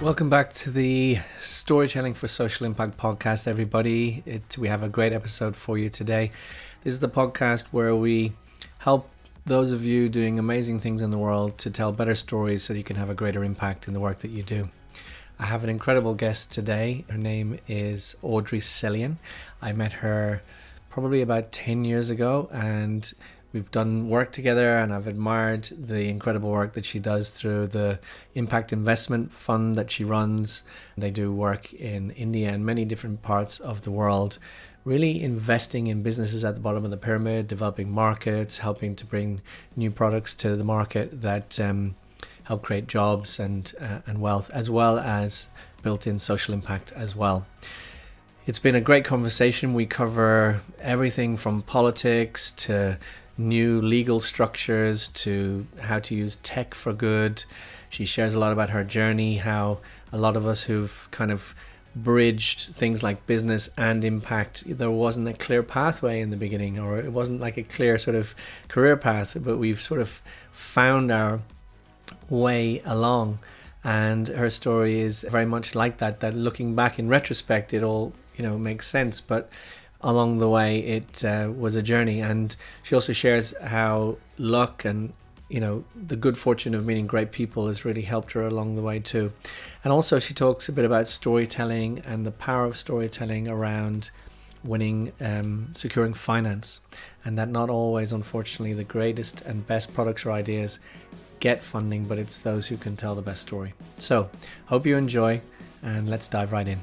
Welcome back to the Storytelling for Social Impact podcast, everybody. We have a great episode for you today. This is the podcast where we help those of you doing amazing things in the world to tell better stories so you can have a greater impact in the work that you do. I have an incredible guest today. Her name is Audrey Cillian. I met her probably about 10 years ago, and we've done work together, and I've admired the incredible work that she does through the impact investment fund that she runs. They do work in India and many different parts of the world, really investing in businesses at the bottom of the pyramid, developing markets, helping to bring new products to the market that help create jobs and wealth, as well as built-in social impact as well. It's been a great conversation. We cover everything from politics to new legal structures to how to use tech for good. She shares a lot about her journey, how a lot of us who've kind of bridged things like business and impact, there wasn't a clear pathway in the beginning, or it wasn't like a clear sort of career path, but we've sort of found our way along. And her story is very much like that looking back in retrospect, it all, makes sense. But along the way, it was a journey. And she also shares how luck and, the good fortune of meeting great people has really helped her along the way too. And also she talks a bit about storytelling and the power of storytelling around winning, securing finance. And that not always, unfortunately, the greatest and best products or ideas get funding, but it's those who can tell the best story. So, hope you enjoy, and let's dive right in.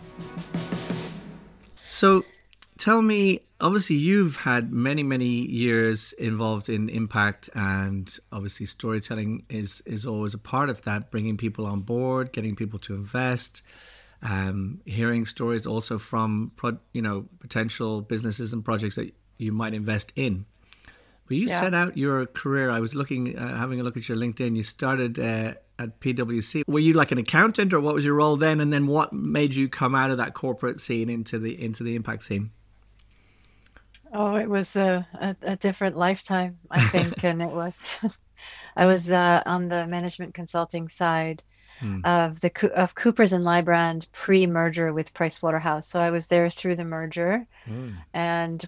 So, tell me, obviously you've had many, many years involved in impact, and obviously storytelling is always a part of that, bringing people on board, getting people to invest, hearing stories also from, potential businesses and projects that you might invest in. But you set out your career. I was looking, having a look at your LinkedIn. You started at PwC. Were you like an accountant, or what was your role then? And then what made you come out of that corporate scene into the impact scene? Oh, it was a different lifetime, I think, and it was I was on the management consulting side of of Coopers and Lybrand pre-merger with Pricewaterhouse. So I was there through the merger and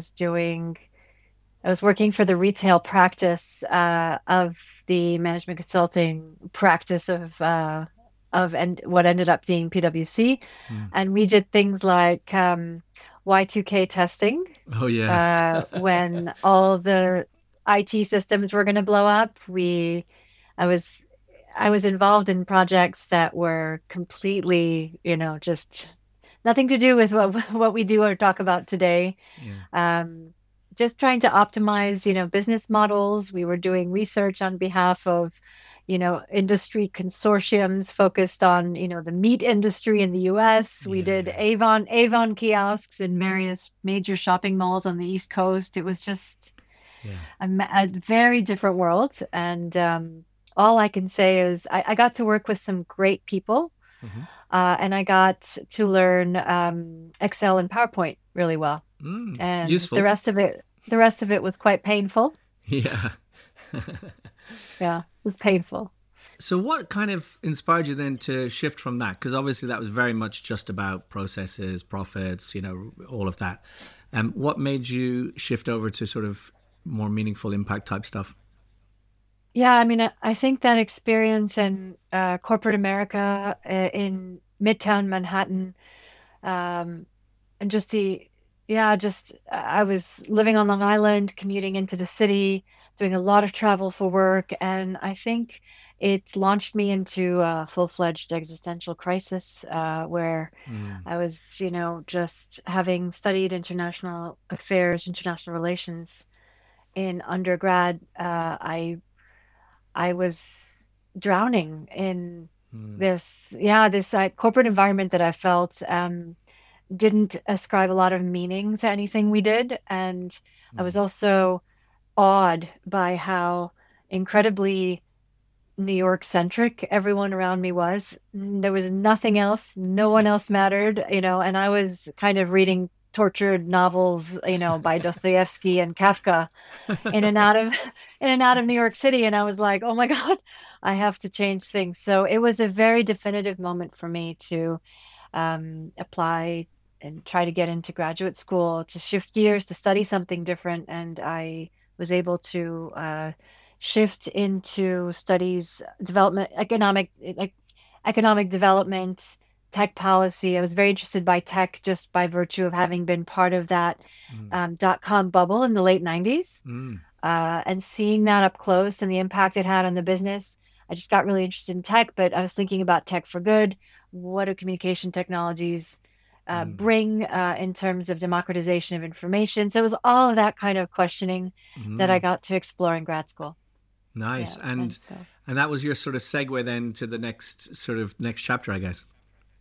I was working for the retail practice of the management consulting practice of and what ended up being PwC, and we did things like Y2K testing Oh yeah. when all the IT systems were going to blow up. I was, I was involved in projects that were completely, just nothing to do with what we do or talk about today. Yeah. Just trying to optimize, business models. We were doing research on behalf of, industry consortiums focused on, the meat industry in the US. We did Yeah. Avon kiosks in various major shopping malls on the East Coast. It was just Yeah. a very different world. And all I can say is I got to work with some great people, Mm-hmm. and I got to learn Excel and PowerPoint really well. And Useful. the rest of it was quite painful. Yeah. Yeah, it was painful. So what kind of inspired you then to shift from that? Because obviously that was very much just about processes, profits, all of that. What made you shift over to sort of more meaningful impact type stuff? Yeah, I mean, I think that experience in corporate America in Midtown Manhattan, um, and just I was living on Long Island, commuting into the city, doing a lot of travel for work, and I think it launched me into a full-fledged existential crisis, where Mm. I was, just having studied international affairs, international relations in undergrad. I was drowning in Mm. this corporate environment that I felt didn't ascribe a lot of meaning to anything we did. And I was Mm. also awed by how incredibly New York centric everyone around me was. There was nothing else, no one else mattered, and I was kind of reading tortured novels, by Dostoevsky and Kafka, in and out of in and out of New York City, and I was like, "Oh my God, I have to change things." So it was a very definitive moment for me to apply and try to get into graduate school, to shift gears, to study something different, and I was able to shift into studies development, economic development, tech policy. I was very interested by tech just by virtue of having been part of that Mm. dot-com bubble in the late 90s, Mm. and seeing that up close and the impact it had on the business. I just got really interested in tech, but I was thinking about tech for good. What do communication technologies Mm. bring in terms of democratization of information? So it was all of that kind of questioning that I Mm. got to explore in grad school. Nice. Yeah, and so. And that was your sort of segue then to the next chapter, I guess.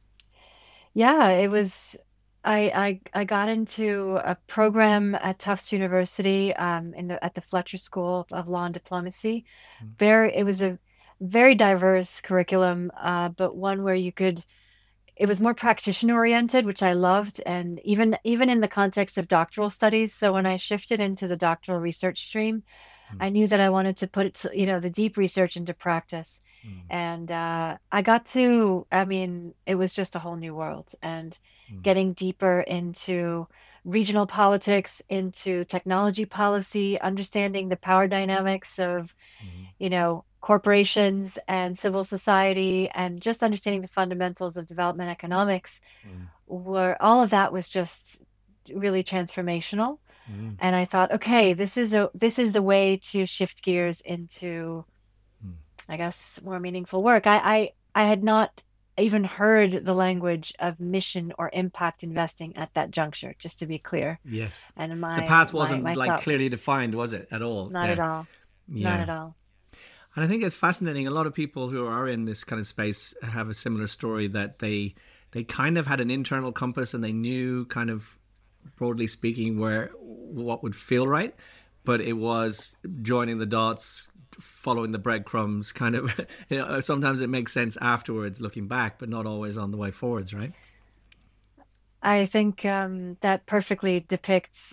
Yeah, it was. I got into a program at Tufts University, at the Fletcher School of Law and Diplomacy. Mm. It was a very diverse curriculum, but one where you could. It was more practitioner oriented, which I loved, and even in the context of doctoral studies. So when I shifted into the doctoral research stream, Mm. I knew that I wanted to put the deep research into practice. Mm. And I got to, I mean, it was just a whole new world. And Mm. getting deeper into regional politics, into technology policy, understanding the power dynamics of, Mm. corporations and civil society, and just understanding the fundamentals of development economics, Mm. were all of that was just really transformational. Mm. And I thought, okay, this is the way to shift gears into, Mm. I guess, more meaningful work. I had not even heard the language of mission or impact investing at that juncture, just to be clear. Yes. And The my path my wasn't my like thought, clearly defined, was it, at all? not Yeah. at all, not Yeah. at all. And I think it's fascinating. A lot of people who are in this kind of space have a similar story that they kind of had an internal compass and they knew kind of broadly speaking where what would feel right, but it was joining the dots, following the breadcrumbs kind of sometimes it makes sense afterwards looking back, but not always on the way forwards, right? I think that perfectly depicts,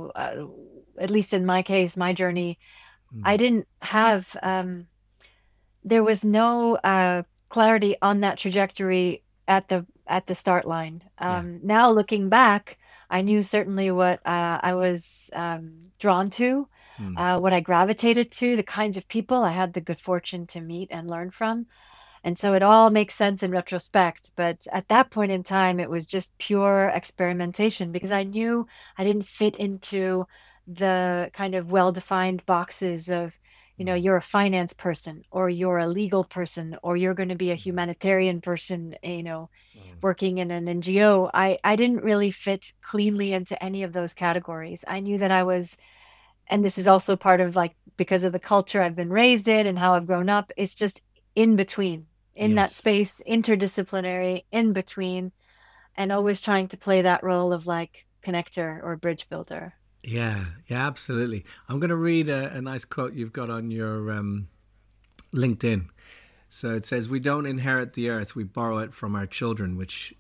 at least in my case, my journey. I Mm. didn't have there was no clarity on that trajectory at the start line. Yeah. Now looking back, I knew certainly what I was drawn to, Mm. what I gravitated to, the kinds of people I had the good fortune to meet and learn from. And so it all makes sense in retrospect. But at that point in time, it was just pure experimentation because I knew I didn't fit into the kind of well-defined boxes of, Mm. you're a finance person or you're a legal person or you're going to be a humanitarian person, Mm. working in an NGO. I didn't really fit cleanly into any of those categories. I knew that I was, and this is also part of like because of the culture I've been raised in and how I've grown up, it's just in between, in that Yes. space, interdisciplinary, in between, and always trying to play that role of like connector or bridge builder. Yeah, yeah, absolutely. I'm going to read a nice quote you've got on your LinkedIn. So it says, "We don't inherit the earth; we borrow it from our children," which,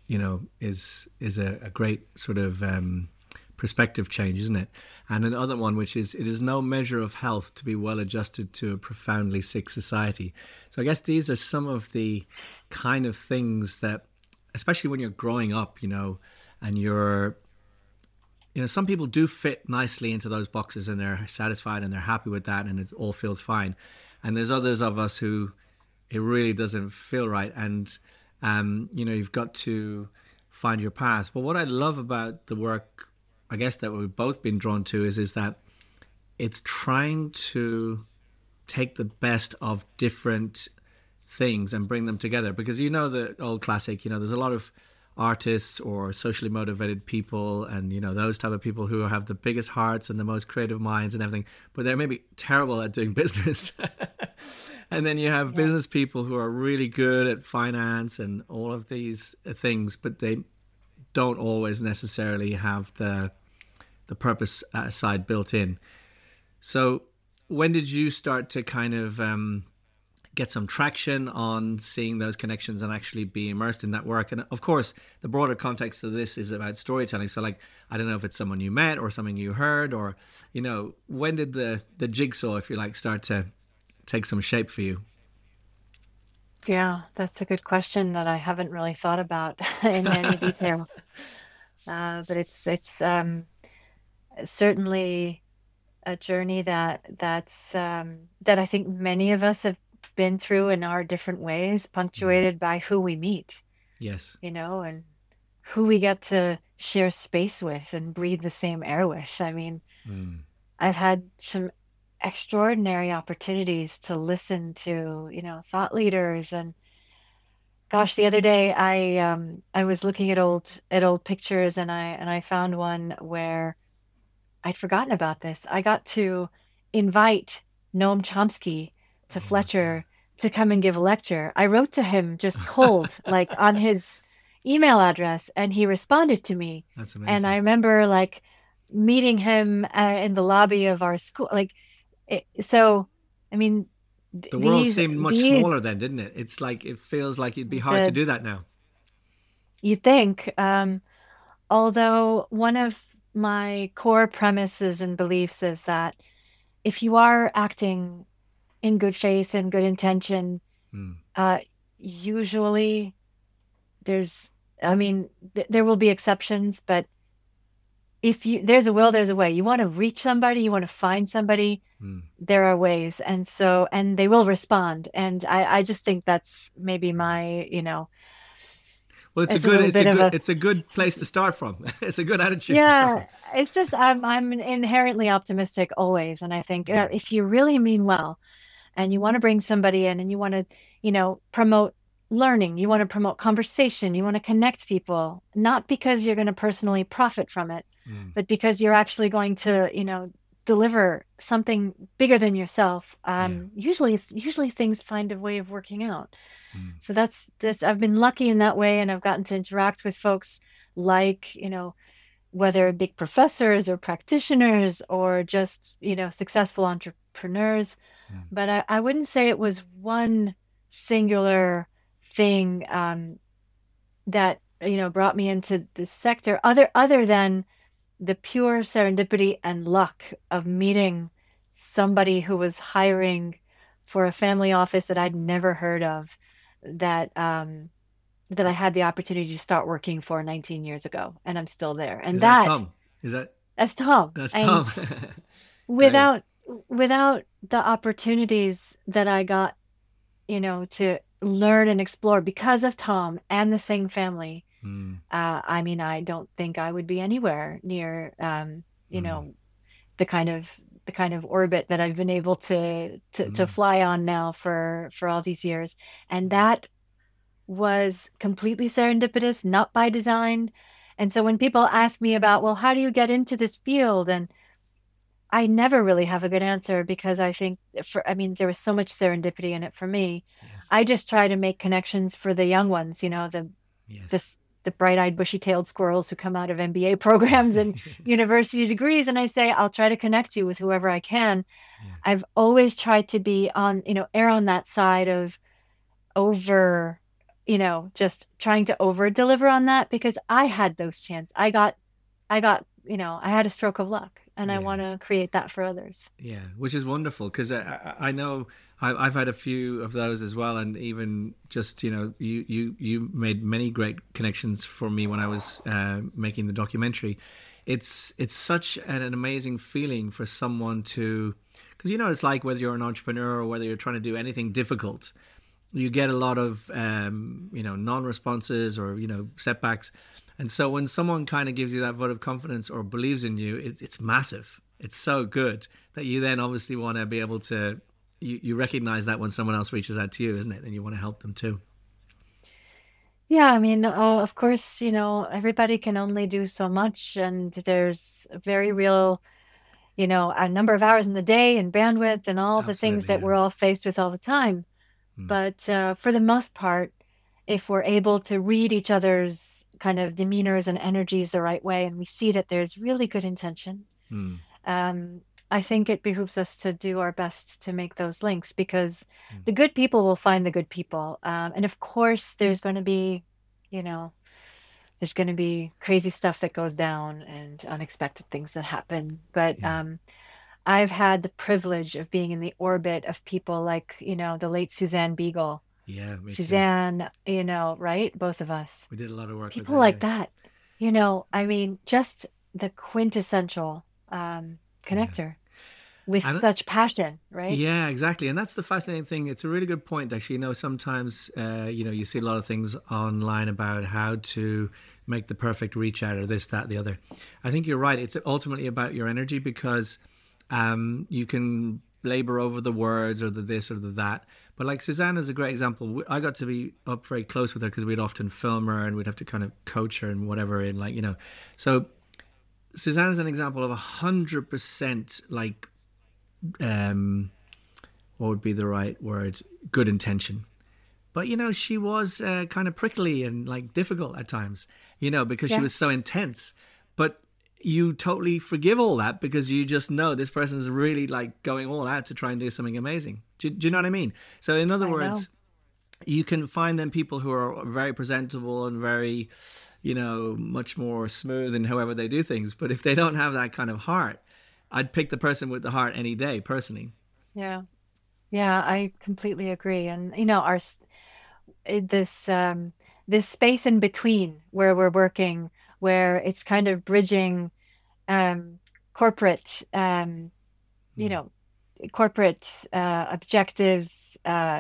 is a great sort of perspective change, isn't it? And another one, which is, "It is no measure of health to be well adjusted to a profoundly sick society." So I guess these are some of the kind of things that, especially when you're growing up, and some people do fit nicely into those boxes and they're satisfied and they're happy with that and it all feels fine. And there's others of us who it really doesn't feel right. And, you've got to find your path. But what I love about the work, I guess, that we've both been drawn to is that it's trying to take the best of different things and bring them together. Because the old classic, there's a lot of artists or socially motivated people and those type of people who have the biggest hearts and the most creative minds and everything, but they're maybe terrible at doing business. And then you have Yeah. business people who are really good at finance and all of these things, but they don't always necessarily have the purpose side built in. So when did you start to kind of get some traction on seeing those connections and actually be immersed in that work. And of course, the broader context of this is about storytelling. So, like, I don't know if it's someone you met or something you heard, or, when did the jigsaw, if you like, start to take some shape for you? Yeah, that's a good question that I haven't really thought about in any detail. But it's certainly a journey that I think many of us have been through in our different ways, Mm. punctuated by who we meet, Yes. and who we get to share space with and breathe the same air with. I mean, Mm. I've had some extraordinary opportunities to listen to, thought leaders. And gosh, the other day I was looking at old pictures, and I found one where I'd forgotten about this. I got to invite Noam Chomsky to Oh my Fletcher to come and give a lecture. I wrote to him just cold, like on his email address, and he responded to me. That's And I amazing. remember like meeting him in the lobby of our school. So, I mean, The world these seemed much smaller these then, didn't it? It's like it feels like it'd be hard to the do that now. you think, although one of my core premises and beliefs is that if you are acting in good faith and good intention, Mm. uh, usually there's, I mean, there will be exceptions, but if there's a will, there's a way. You want to reach somebody, you want to find somebody, Mm. there are ways. And they will respond. And I just think that's maybe Well, it's a little bit of a, it's a good place to start from. It's a good attitude to start from. yeah, it's just, I'm inherently optimistic always. And I think Mm. if you really mean well, and you want to bring somebody in and you want to, promote learning, you want to promote conversation, you want to connect people, not because you're going to personally profit from it, Mm. but because you're actually going to, deliver something bigger than yourself. Yeah. Usually things find a way of working out. Mm. So that's this, I've been lucky in that way, and I've gotten to interact with folks like, whether big professors or practitioners or just, successful entrepreneurs. Mm. But I wouldn't say it was one singular thing that brought me into this sector, other than the pure serendipity and luck of meeting somebody who was hiring for a family office that I'd never heard of, that I had the opportunity to start working for 19 years ago, and I'm still there. Is And that Tom? Is that that's Tom. that's And Tom? Great. without without the opportunities that I got, to learn and explore because of Tom and the Singh family, Mm. I mean, I don't think I would be anywhere near, you Mm. know, the kind of orbit that I've been able to Mm. fly on now for all these years. And that was completely serendipitous, not by design. And so when people ask me about, well, how do you get into this field? And I never really have a good answer, because I think I mean, there was so much serendipity in it for me. Yes. I just try to make connections for the young ones, Yes. this the bright-eyed, bushy-tailed squirrels who come out of MBA programs and university degrees, and I say, I'll try to connect you with whoever I can. Yeah. I've always tried to be on, err on that side of over, just trying to over deliver on that, because I had those chances. I had a stroke of luck, and I Yeah. want to create that for others. Yeah, which is wonderful because I know I've had a few of those as well, and even just you made many great connections for me when I was making the documentary. It's such an amazing feeling for someone to, because it's like whether you're an entrepreneur or whether you're trying to do anything difficult, you get a lot of non-responses or setbacks, and so when someone kind of gives you that vote of confidence or believes in you, it's massive. It's so good that you then obviously want to be able to you recognize that when someone else reaches out to you, isn't it? And you want to help them too. Yeah, I mean, of course, everybody can only do so much, and there's a very real, a number of hours in the day and bandwidth and all the things Absolutely, that yeah. we're all faced with all the time. Mm. But for the most part, if we're able to read each other's kind of demeanors and energies the right way, and we see that there's really good intention, Mm. um, I think it behooves us to do our best to make those links, because Mm. the good people will find the good people. And of course, there's going to be, you know, there's going to be crazy stuff that goes down and unexpected things that happen. But Yeah. I've had the privilege of being in the orbit of people like, the late Suzanne Beagle. Yeah, me too. Suzanne, right? Both of us. We did a lot of work with People her. like Yeah. that, I mean, just the quintessential Yeah. connector with And such passion, right? yeah, exactly. And that's the fascinating thing. It's a really good point, actually. Sometimes, you see a lot of things online about how to make the perfect reach out or this, that, the other. I think you're right. It's ultimately about your energy because you can labor over the words or the this or the that. But like Suzanne is a great example. I got to be up very close with her because we'd often film her and we'd have to kind of coach her and whatever. And so Suzanne is an example of 100% like, um, what would be the right word? Good intention. But she was kind of prickly and like difficult at times, because she Yeah, was so intense. But you totally forgive all that because you just know this person is really like going all out to try and do something amazing. Do you know what I mean? So, in other I know. words, you can find them people who are very presentable and very, much more smooth in however they do things. But if they don't have that kind of heart, I'd pick the person with the heart any day, personally. Yeah. Yeah, I completely agree. And this this space in between where we're working, where it's kind of bridging um corporate you Mm, know corporate objectives,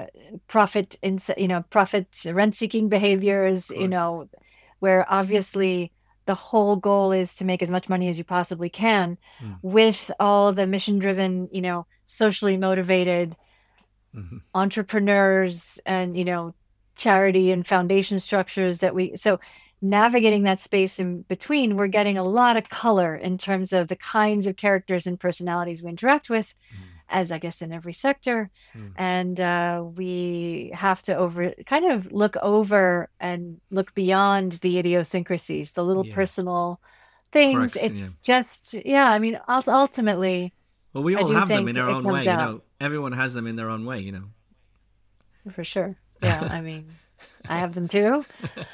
profit rent-seeking behaviors, of course. where obviously the whole goal is to make as much money as you possibly can, Mm, with all the mission-driven, socially motivated mm-hmm. entrepreneurs and, charity and foundation structures so navigating that space in between, we're getting a lot of color in terms of the kinds of characters and personalities we interact with, Mm, as I guess in every sector. mm. And we have to kind of look over and look beyond the idiosyncrasies, the little Yeah. personal things. Quirks. Yeah. It's just, yeah, I mean, ultimately, Well, we I all do have them in think our it own way, comes out Everyone has them in their own way, for sure. Yeah, I mean, I have them too.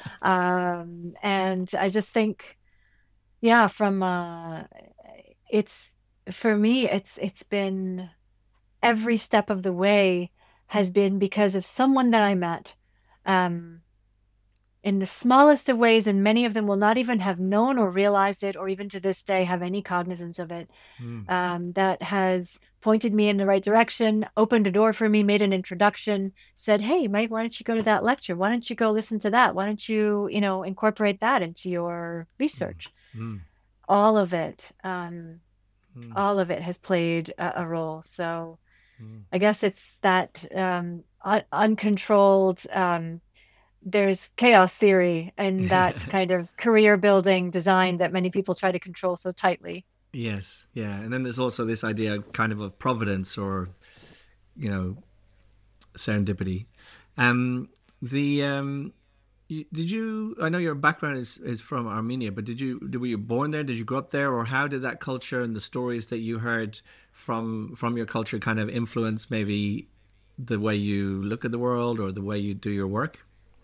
And I just think, yeah, from it's for me, it's been every step of the way has been because of someone that I met. Um, in the smallest of ways, and many of them will not even have known or realized it, or even to this day have any cognizance of it, Mm, that has pointed me in the right direction, opened a door for me, made an introduction, said, "Hey, Mike, why don't you go to that lecture? Why don't you go listen to that? Why don't you, incorporate that into your mm, research?" mm, All of it, mm, all of it has played a role. So mm. I guess it's that uncontrolled. There's chaos theory and that kind of career building design that many people try to control so tightly. Yes, yeah. And then there's also this idea kind of providence or, you know, serendipity. Um, the did you? I know your background is from Armenia, but were you born there? Did you grow up there, or how did that culture and the stories that you heard from your culture kind of influence maybe the way you look at the world or the way you do your work?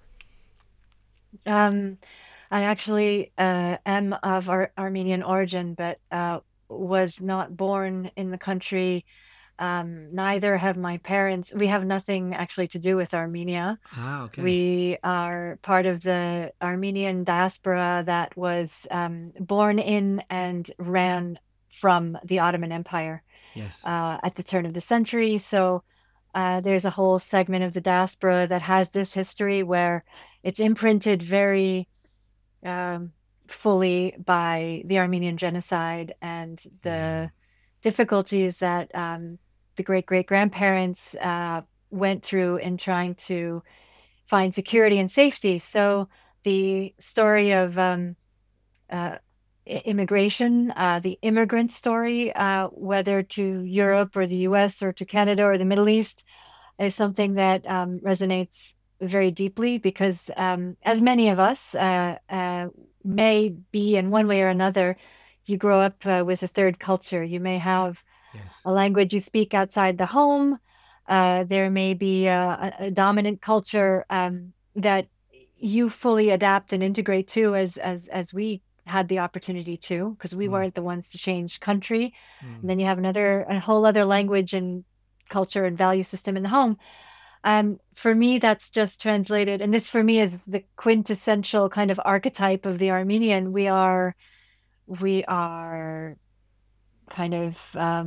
Um, I actually am of Armenian origin, but was not born in the country. Neither have my parents. We have nothing actually to do with Armenia. Ah, okay. We are part of the Armenian diaspora that was born in and ran from the Ottoman Empire Yes. at the turn of the century. So there's a whole segment of the diaspora that has this history where it's imprinted very um, fully by the Armenian genocide and Yeah. the difficulties that the great great grandparents went through in trying to find security and safety. So the story of uh, immigration, the immigrant story, whether to Europe or the US or to Canada or the Middle East, is something that resonates very deeply because, as many of us may be in one way or another, you grow up with a third culture. You may have Yes. a language you speak outside the home. There may be a dominant culture that you fully adapt and integrate to, as we had the opportunity to, because we Mm, weren't the ones to change country. And mm, then you have a whole other language and culture and value system in the home. For me, that's just translated, and this for me is the quintessential kind of archetype of the Armenian. We are kind of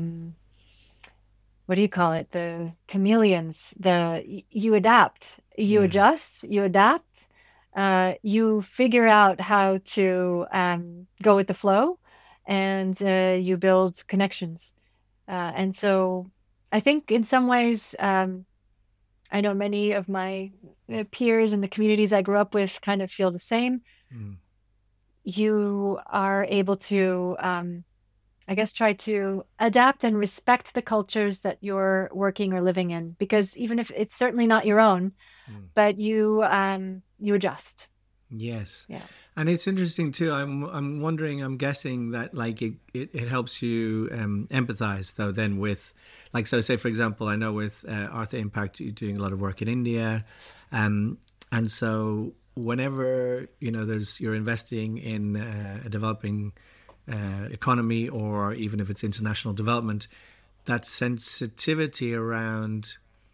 what do you call it? The chameleons. You adapt, you yeah. adjust, you adapt. You figure out how to go with the flow, and you build connections. And so, I think in some ways, I know many of my peers in the communities I grew up with kind of feel the same. Mm, You are able to I guess try to adapt and respect the cultures that you're working or living in, because even if it's certainly not your own, mm. but you adjust. Yes. Yeah. And it's interesting too. I'm wondering. I'm guessing that like it helps you empathize though. Then with like so, say for example, I know with Arthur Impact, you're doing a lot of work in India, um, and so whenever there's you're investing in a developing economy, or even if it's international development, that sensitivity around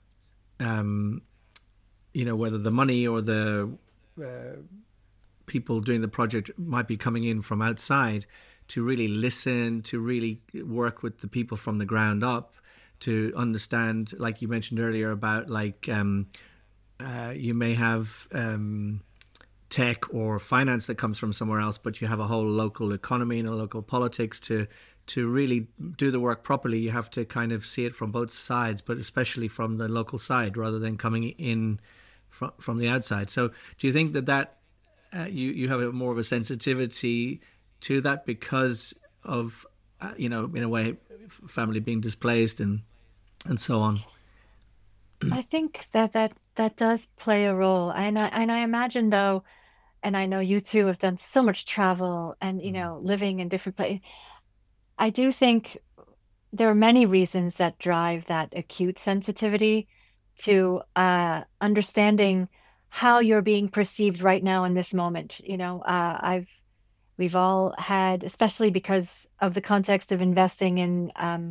whether the money or the people doing the project might be coming in from outside, to really listen, to really work with the people from the ground up, to understand, like you mentioned earlier about like you may have tech or finance that comes from somewhere else, but you have a whole local economy and a local politics. To really do the work properly, you have to kind of see it from both sides, but especially from the local side rather than coming in from the outside. So do you think that you have more of a sensitivity to that because of in a way family being displaced and so on? I think that does play a role. And I imagine though, and I know you two have done so much travel and Mm, living in different places. I do think there are many reasons that drive that acute sensitivity to understanding how you're being perceived right now in this moment. We've all had, especially because of the context of investing in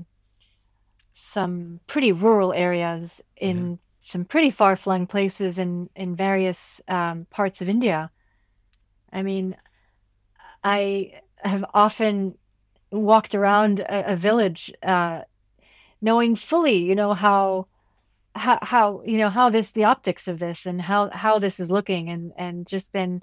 some pretty rural areas yeah. in some pretty far-flung places in various parts of India. I mean, I have often walked around a village, knowing fully, how this the optics of this and how this is looking, and just been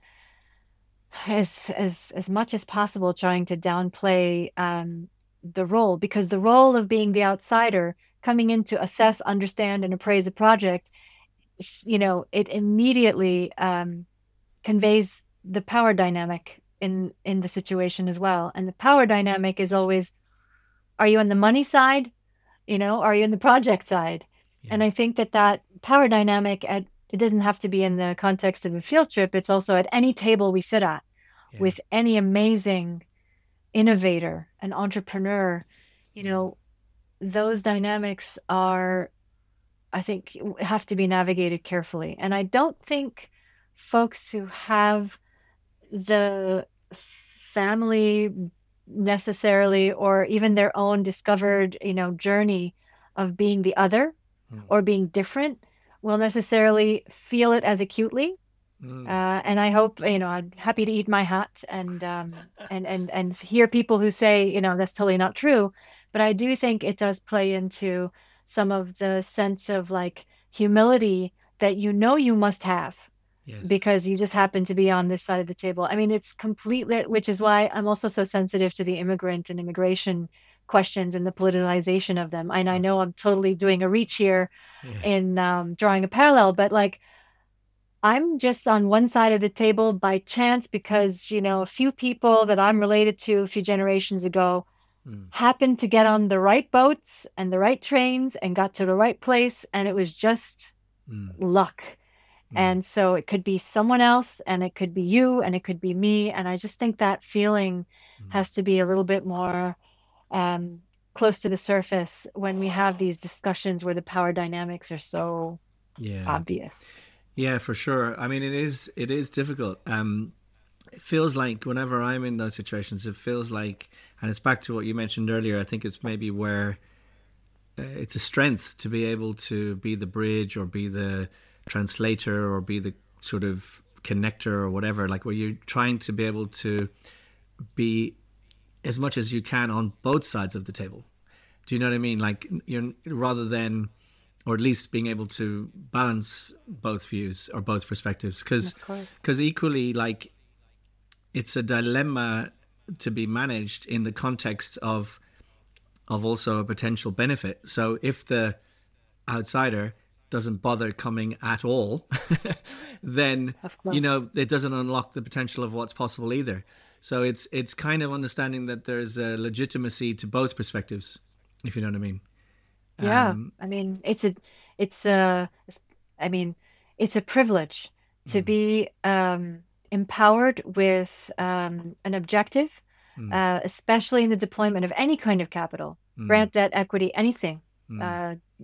as much as possible trying to downplay the role, because the role of being the outsider coming in to assess, understand, and appraise a project, it immediately conveys the power dynamic in the situation as well. And the power dynamic is always, are you on the money side? Are you in the project side? Yeah. And I think that power dynamic, it doesn't have to be in the context of a field trip. It's also at any table we sit at Yeah. with any amazing innovator, an entrepreneur. You Mm, know, those dynamics are, I think, have to be navigated carefully. And I don't think folks who have the family necessarily, or even their own discovered, journey of being the other mm, or being different, will necessarily feel it as acutely. mm. And I hope, I'm happy to eat my hat and hear people who say, that's totally not true. But I do think it does play into some of the sense of like humility that you must have, Yes. because you just happen to be on this side of the table. I mean, it's completely, which is why I'm also so sensitive to the immigrant and immigration questions and the politicization of them. And I Oh, know I'm totally doing a reach here yeah. in drawing a parallel, but like I'm just on one side of the table by chance because, a few people that I'm related to a few generations ago Mm, happened to get on the right boats and the right trains and got to the right place. And it was just mm, luck. mm, And so it could be someone else, and it could be you, and it could be me. And I just think that feeling mm. has to be a little bit more, um, close to the surface when we have these discussions where the power dynamics are so Yeah. obvious. Yeah, for sure. I mean, it is difficult. It feels like whenever I'm in those situations, it feels like, and it's back to what you mentioned earlier. I think it's maybe where it's a strength to be able to be the bridge or be the translator or be the sort of connector or whatever. Like where you're trying to be able to be as much as you can on both sides of the table. Do you know what I mean? Like you're rather than, or at least being able to balance both views or both perspectives, because Of course. equally, like, it's a dilemma to be managed in the context of also a potential benefit. So if the outsider doesn't bother coming at all, then Of course. it doesn't unlock the potential of what's possible either. So it's kind of understanding that there's a legitimacy to both perspectives, if you know what I mean. Yeah. Um, I mean, it's a, I mean, it's a privilege to mm, be empowered with an objective, mm, especially in the deployment of any kind of capital, mm, grant, debt, equity, anything. mm,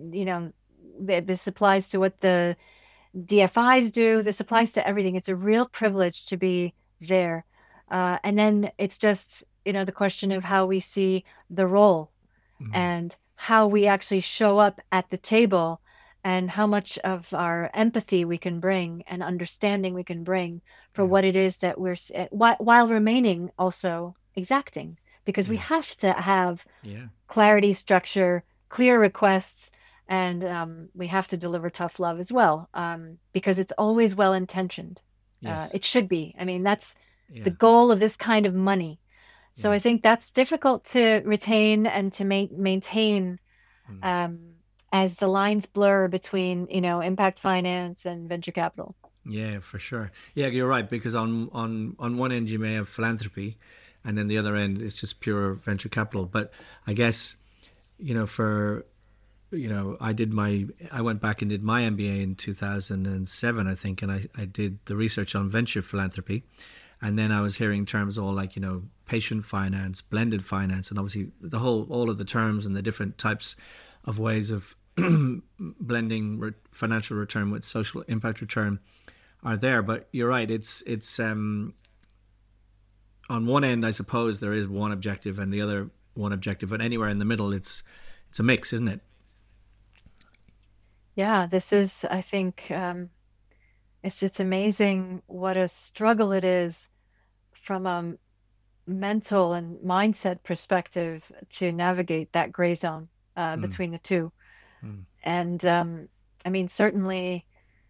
This applies to what the DFIs do. This applies to everything. It's a real privilege to be there. And then it's just, the question of how we see the role mm, and how we actually show up at the table and how much of our empathy we can bring and understanding we can bring for yeah, what it is that while remaining also exacting, because we yeah, have to have yeah, clarity, structure, clear requests, and we have to deliver tough love as well, because it's always well intentioned. yes, It should be. I mean, that's the yeah, goal of this kind of money. So yeah, I think that's difficult to retain and to maintain, mm, um, as the lines blur between, impact finance and venture capital. yeah, for sure. Yeah, you're right, because on one end you may have philanthropy, and then the other end is just pure venture capital. But I guess for I went back and did my MBA in 2007, I think, and I did the research on venture philanthropy. And then I was hearing terms all like, patient finance, blended finance, and obviously all of the terms and the different types of ways of blending financial return with social impact return are there. But you're right. It's on one end, I suppose there is one objective and the other one objective, but anywhere in the middle, it's a mix, isn't it? Yeah, this is, I think, it's just amazing what a struggle it is from a mental and mindset perspective to navigate that gray zone Mm, between the two. mm, And I mean, certainly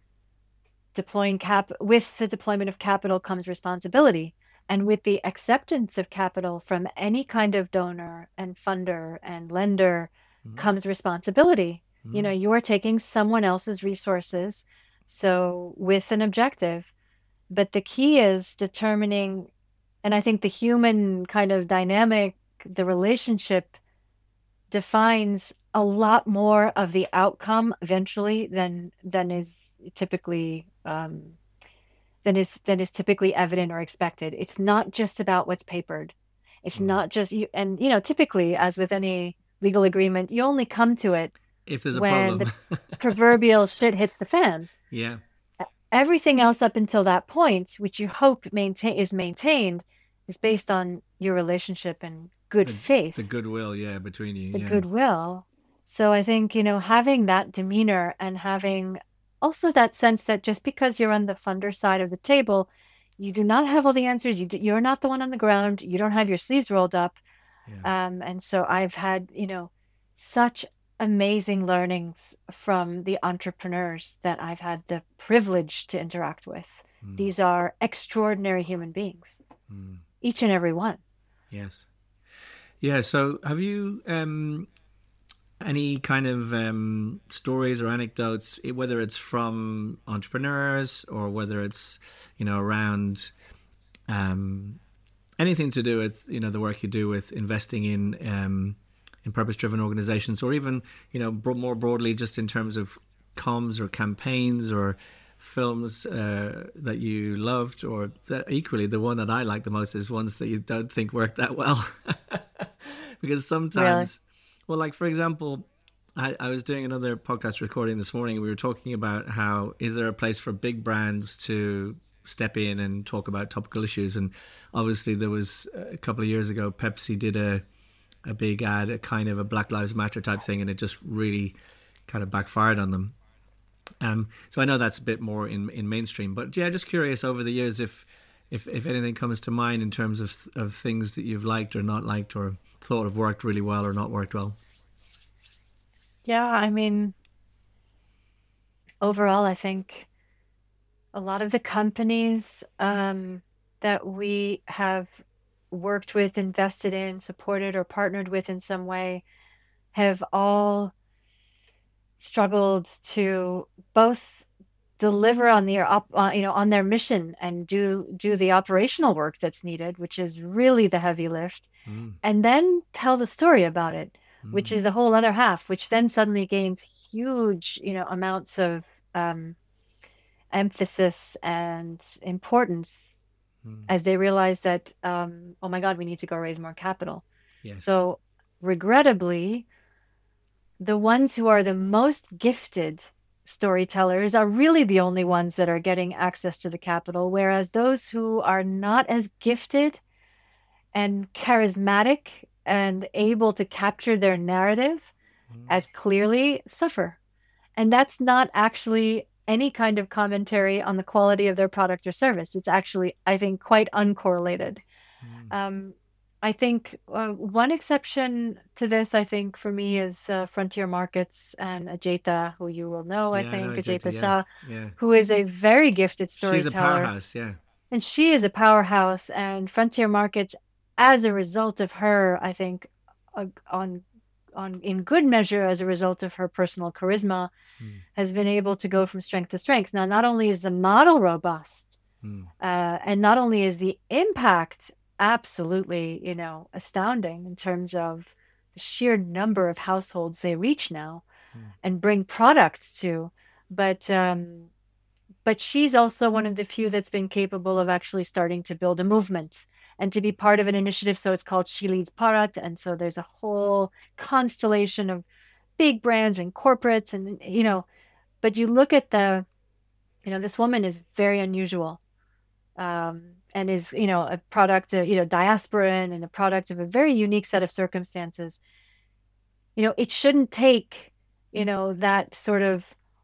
with the deployment of capital comes responsibility. And with the acceptance of capital from any kind of donor and funder and lender mm, comes responsibility. mm. You are taking someone else's resources, so with an objective. But the key is determining, and I think the human kind of dynamic, the relationship defines a lot more of the outcome eventually than is typically than is typically evident or expected. It's not just about what's papered. It's Mm. not just you, and typically, as with any legal agreement, you only come to it If there's a when problem. the proverbial shit hits the fan. Yeah. Everything else up until that point, which you hope is maintained, is based on your relationship and good The faith, goodwill, yeah, between you, the yeah. goodwill. So I think, having that demeanor and having also that sense that just because you're on the funder side of the table, you do not have all the answers. You're not the one on the ground. You don't have your sleeves rolled up. Yeah. And so I've had, such amazing learnings from the entrepreneurs that I've had the privilege to interact with. Mm, These are extraordinary human beings, mm, each and every one. yes. Yeah, so have you any kind of stories or anecdotes, whether it's from entrepreneurs or whether it's, around um, anything to do with, the work you do with investing in purpose-driven organizations, or even, more broadly, just in terms of comms or campaigns or films that you loved, or that equally the one that I like the most is ones that you don't think work that well, because Really. sometimes Well, like for example, I was doing another podcast recording this morning, and we were talking about how is there a place for big brands to step in and talk about topical issues. And obviously there was a couple of years ago, Pepsi did a big ad, a kind of a Black Lives Matter type thing, and it just really kind of backfired on them. So I know that's a bit more in mainstream, but yeah, just curious over the years if anything comes to mind in terms of things that you've liked or not liked or thought have worked really well or not worked well. Yeah, I mean, overall, I think a lot of the companies that we have worked with, invested in, supported, or partnered with in some way have all struggled to both deliver on on their mission and do the operational work that's needed, which is really the heavy lift, Mm, and then tell the story about it, which mm, is the whole other half, which then suddenly gains huge, amounts of um, emphasis and importance mm. as they realize that, oh my God, we need to go raise more capital. Yes. So, regrettably, the ones who are the most gifted storytellers are really the only ones that are getting access to the capital, whereas those who are not as gifted and charismatic and able to capture their narrative Mm, as clearly suffer. And that's not actually any kind of commentary on the quality of their product or service. It's actually, I think, quite uncorrelated. mm. Um, I think one exception to this, I think, for me is Frontier Markets and Ajayta, who you will know, I Yeah, I know think, Jyoti. Ajayta Yeah, Shah, yeah. who is a very gifted She's a storyteller. powerhouse. Yeah. And she is a powerhouse. And Frontier Markets, as a result of her, I think, on in good measure as a result of her personal charisma, Mm, has been able to go from strength to strength. Now, not only is the model robust, mm, and not only is the impact absolutely, astounding in terms of the sheer number of households they reach now mm, and bring products to, but she's also one of the few that's been capable of actually starting to build a movement and to be part of an initiative. So it's called She Leads Bharat, and so there's a whole constellation of big brands and corporates, and but you look at this woman is very unusual, and is, a product of, diasporan and a product of a very unique set of circumstances. It shouldn't take, that sort of,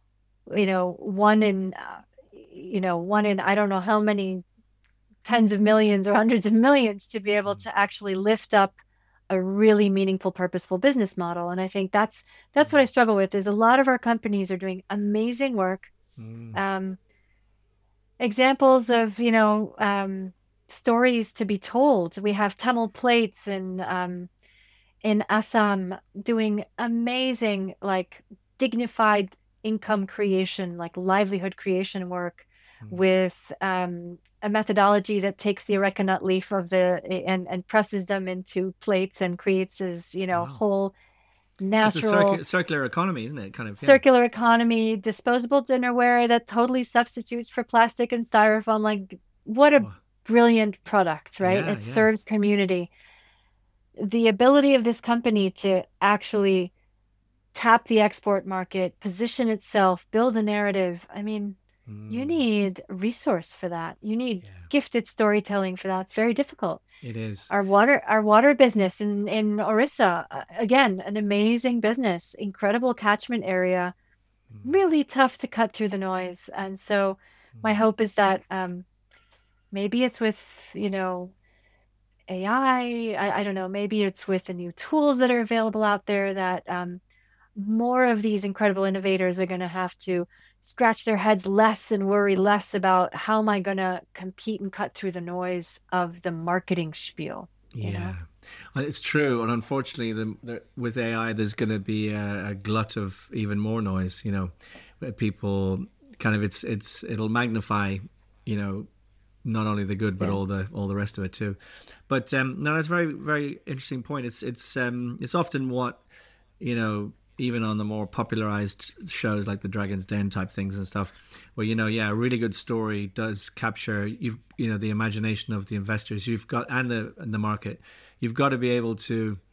one in I don't know how many tens of millions or hundreds of millions to be able mm, to actually lift up a really meaningful, purposeful business model. And I think that's what I struggle with. Is a lot of our companies are doing amazing work. mm, Um, Examples of stories to be told. We have Tamil Plates in Assam doing amazing, like, dignified income creation, like livelihood creation work mm. with a methodology that takes the areca nut leaf and presses them into plates and creates this, Wow. whole It's a natural circular economy, isn't it? Kind of. Yeah. circular economy, disposable dinnerware that totally substitutes for plastic and styrofoam. Like, what a Wow. brilliant product, right? Yeah. It Yeah. serves community. The ability of this company to actually tap the export market, position itself, build a narrative. I mean, you Mm, need resource for that. You need yeah. gifted storytelling for that. It's very difficult. It is. Our water business in Orissa, again, an amazing business, incredible catchment area, Mm, really tough to cut through the noise. And so my mm, hope is that maybe it's with, AI. I don't know, maybe it's with the new tools that are available out there that more of these incredible innovators are going to have to scratch their heads less and worry less about how am I going to compete and cut through the noise of the marketing spiel, you yeah. know? It's true, and unfortunately, with AI, there's going to be a glut of even more noise. Where people kind of it'll magnify, you know, not only the good but Yeah. all the rest of it too. But no, that's a very very interesting point. It's often what even on the more popularized shows like the Dragon's Den type things and stuff, where yeah, a really good story does capture the imagination of the investors you've got and the market. You've got to be able to.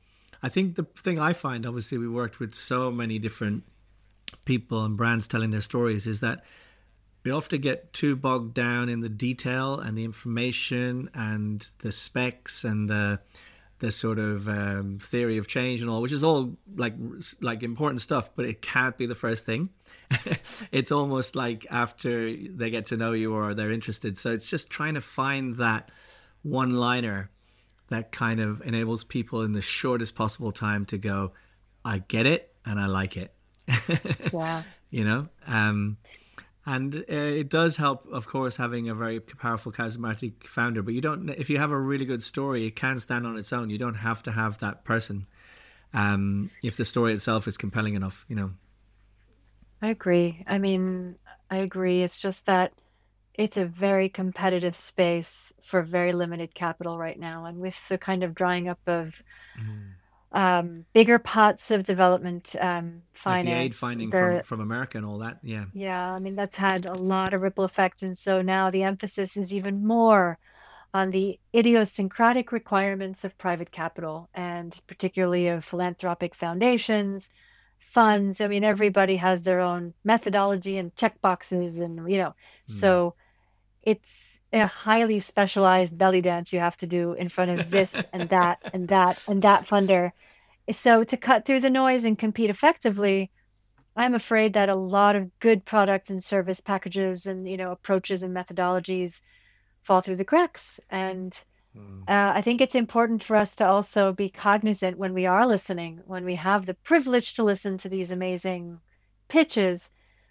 I think the thing I find, obviously, we worked with so many different people and brands telling their stories, is that we often get too bogged down in the detail and the information and the specs and the sort of theory of change and all, which is all like important stuff, but it can't be the first thing. It's almost like after they get to know you or they're interested. So it's just trying to find that one liner that kind of enables people in the shortest possible time to go, I get it and I like it. Yeah. you know and it does help, of course, having a very powerful, charismatic founder. But you don't, if you have a really good story, it can stand on its own. You don't have to have that person, if the story itself is compelling enough. I agree. I mean, I agree. It's just that it's a very competitive space for very limited capital right now. And with the kind of drying up of Mm. bigger pots of development Like the aid finance, finding there, from America and all that. Yeah. yeah, I mean, that's had a lot of ripple effect. And so now the emphasis is even more on the idiosyncratic requirements of private capital and particularly of philanthropic foundations, funds. I mean, everybody has their own methodology and checkboxes, and Mm. so it's a highly specialized belly dance you have to do in front of this and that and that and that funder. So to cut through the noise and compete effectively, I'm afraid that a lot of good product and service packages and approaches and methodologies fall through the cracks. And Mm. I think it's important for us to also be cognizant when we are listening, when we have the privilege to listen to these amazing pitches.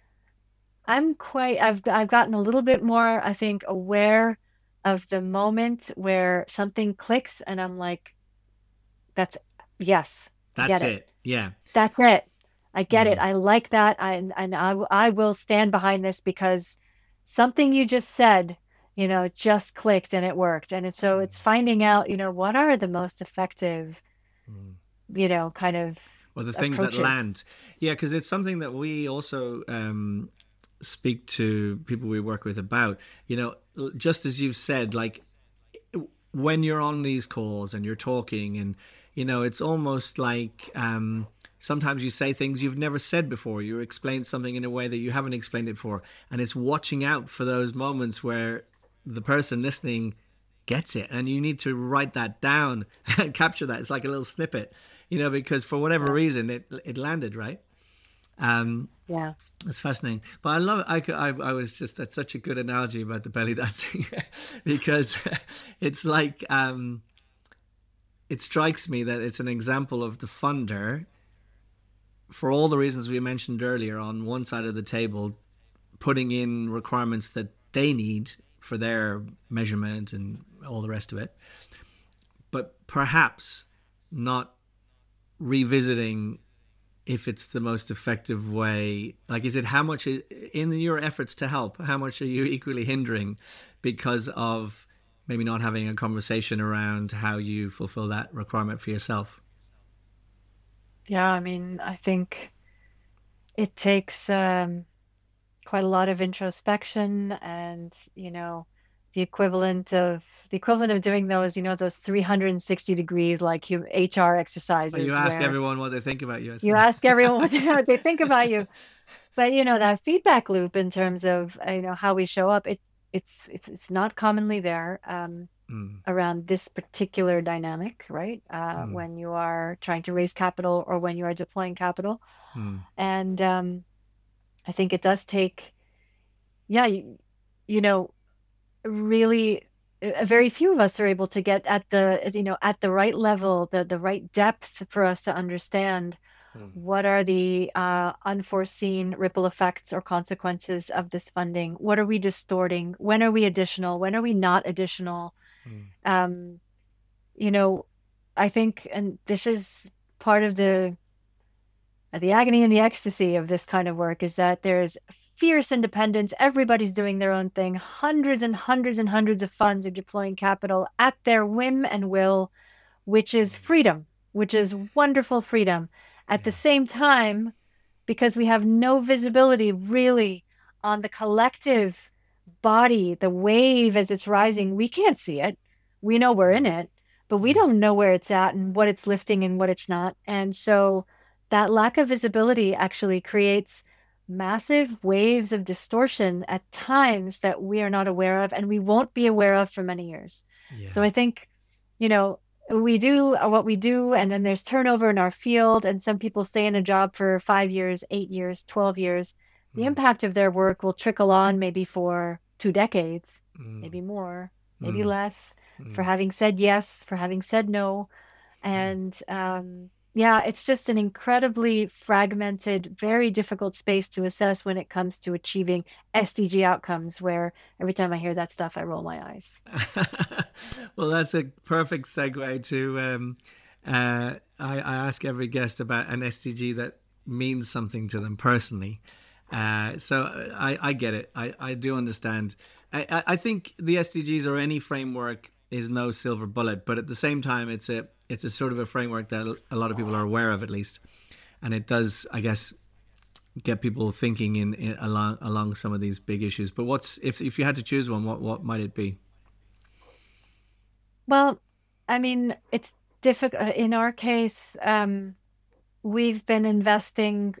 I've gotten a little bit more, I think, aware of the moment where something clicks and I'm like, that's, yes, I That's get it. it. Yeah. That's it. I get it. Mm. I like that. I will stand behind this because something you just said, just clicked and it worked. And so it's finding out, what are the most effective, Mm. kind of Or the things that approaches. land. Yeah, because it's something that we also speak to people we work with about. Just as you've said, like when you're on these calls and you're talking, and it's almost like sometimes you say things you've never said before. You explain something in a way that you haven't explained it before, and it's watching out for those moments where the person listening gets it, and you need to write that down and capture that. It's like a little snippet, because for whatever Yeah. reason it landed right. um Yeah. it's fascinating, but I love it. I was just, that's such a good analogy about the belly dancing because it's like it strikes me that it's an example of the funder, for all the reasons we mentioned earlier, on one side of the table, putting in requirements that they need for their measurement and all the rest of it, but perhaps not revisiting if it's the most effective way. Like, is it, how much in your efforts to help, how much are you equally hindering because of maybe not having a conversation around how you fulfill that requirement for yourself? Yeah. I mean, I think it takes quite a lot of introspection and, the equivalent of doing those, those 360 degrees, like HR You exercises ask where everyone what they think about you. you ask everyone what they think about you. But that feedback loop in terms of how we show up, it's not commonly there Mm, around this particular dynamic, right? mm, When you are trying to raise capital or when you are deploying capital, mm, and I think it does take, yeah, you know, really, very few of us are able to get at the right level, the right depth for us to understand mm, what are the unforeseen ripple effects or consequences of this funding. What are we distorting? When are we additional? When are we not additional? mm, Um, you know, I think, and this is part of the agony and the ecstasy of this kind of work, is that there's fierce independence. Everybody's doing their own thing. Hundreds and hundreds and hundreds of funds are deploying capital at their whim and will, which is freedom, which is wonderful freedom. At the yeah. same time, because we have no visibility really on the collective body, the wave as it's rising, we can't see it. We know we're in Mm, it, but we Yeah. don't know where it's at and what it's lifting and what it's not. And so that lack of visibility actually creates massive waves of distortion at times that we are not aware of and we won't be aware of for many years. So Yeah. I think, you know, we do what we do, and then there's turnover in our field, and some people stay in a job for 5 years, 8 years, 12 years. The Mm, impact of their work will trickle on maybe for 2 decades, mm, maybe more, maybe mm, less, for mm. having said yes, for having said no. Mm. And yeah, it's just an incredibly fragmented, very difficult space to assess when it comes to achieving SDG outcomes, where every time I hear that stuff, I roll my eyes. Well, that's a perfect segue to. I ask every guest about an SDG that means something to them personally. So I get it. I do understand. I think the SDGs or any framework is no silver bullet, but at the same time, it's a sort of a framework that a lot of people are aware of at least, and it does, I guess, get people thinking in along some of these big issues. But what's if you had to choose one, what might it be? Well, I mean, it's difficult. In our case, we've been investing